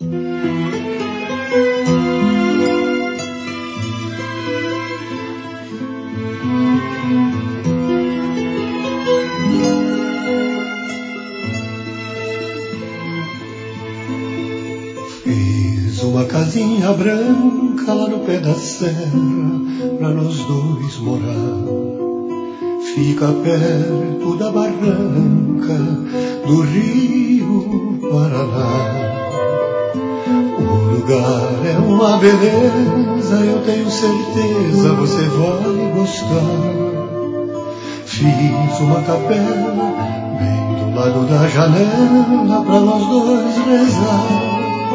Fiz uma casinha branca lá no pé da serra pra nós dois morar. Fica perto da barranca do Rio Paraná. O lugar é uma beleza, eu tenho certeza você vai gostar. Fiz uma capela bem do lado da janela pra nós dois rezar.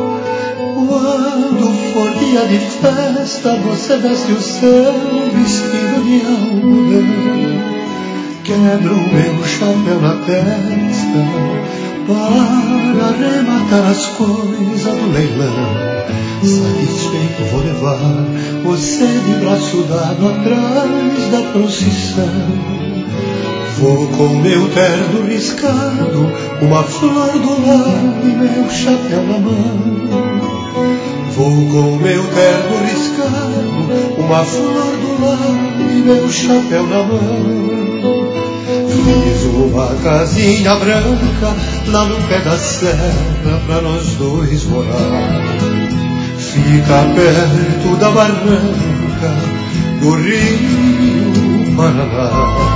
Quando for dia de festa, você veste o seu vestido de algodão. Quebra o meu chapéu na testa para arrematar as coisas do leilão. Satisfeito vou levar você de braço dado atrás da procissão. Vou com meu terno riscado, uma flor do lado e meu chapéu na mão. Vou com meu terno riscado, uma flor do lado e meu chapéu na mão. Fiz uma casinha branca lá no pé da serra pra nós dois morar. Fica perto da barranca do Rio Paraná.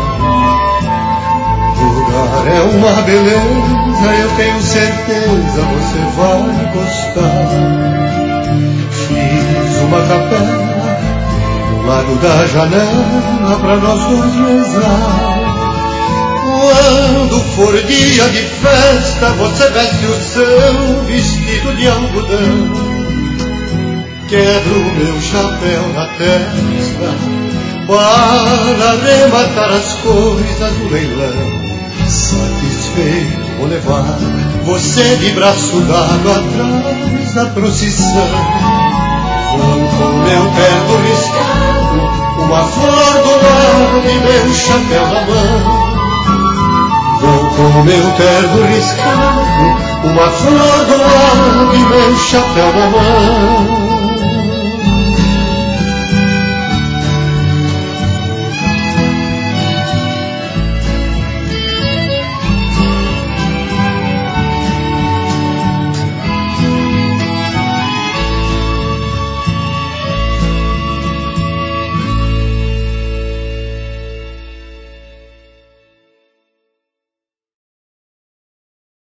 O lugar é uma beleza, eu tenho certeza você vai gostar. Fiz uma capela do lado da janela pra nós dois rezar. Quando for dia de festa, você veste o seu vestido de algodão. Quebro o meu chapéu na testa para arrematar as coisas do leilão. Satisfeito vou levar você de braço dado atrás da procissão. Vou com meu terno riscado, uma flor do lado e meu chapéu na mão. Vou com meu terno riscado, uma flor do lado e meu chapéu na mão.